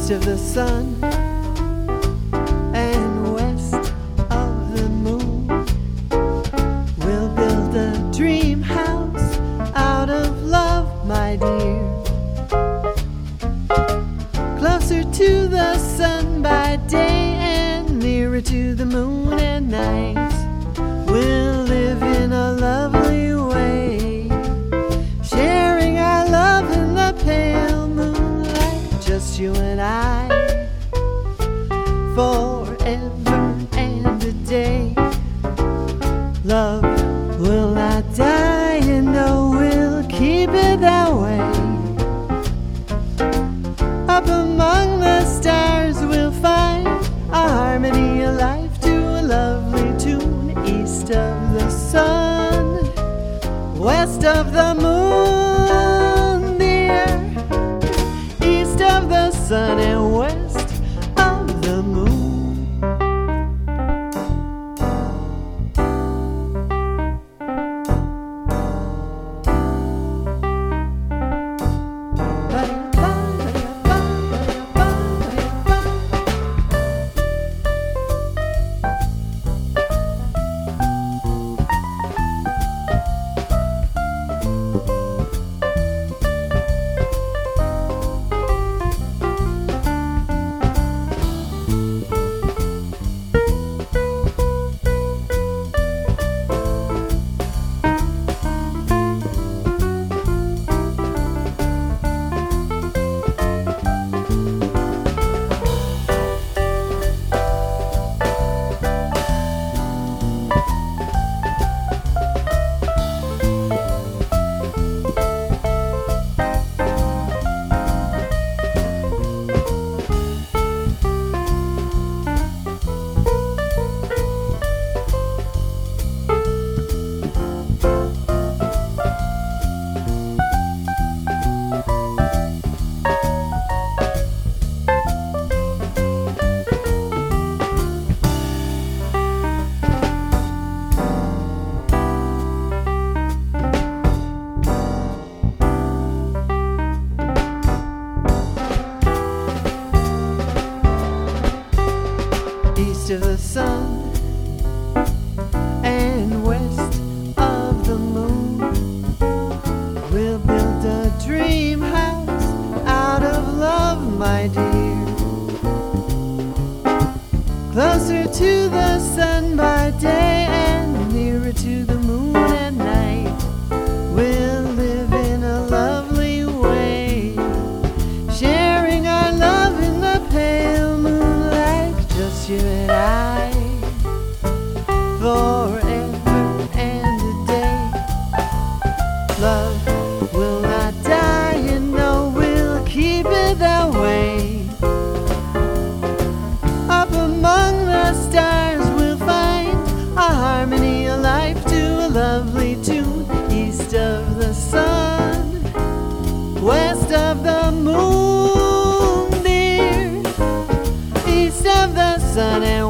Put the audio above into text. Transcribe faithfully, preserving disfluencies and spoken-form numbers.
east of the sun and west of the moon. We'll build a dream house out of love, my dear. Closer to the sun by day and nearer to the moon at night. We'll live in a lovely way, sharing our love in the pale moonlight, just you and I, forever and a day. Love will not die, and no, we'll keep it that way. Up among the stars we'll find a harmony, a life to a lovely tune. East of the sun, west of the moon, dear. East of the sun and west of the moon. East of the sun and west of the moon. We'll build a dream house out of love, my dear. Closer to the sun by day and nearer to the moon at night. We'll live in a lovely way, sharing our love in the pale moonlight, just you and I, forever and a day. Love will not die, and no, we'll keep it that way. Up among the stars we'll find a harmony, a life to a lovely tune. East of the sun, west of the moon, dear. East of the sun and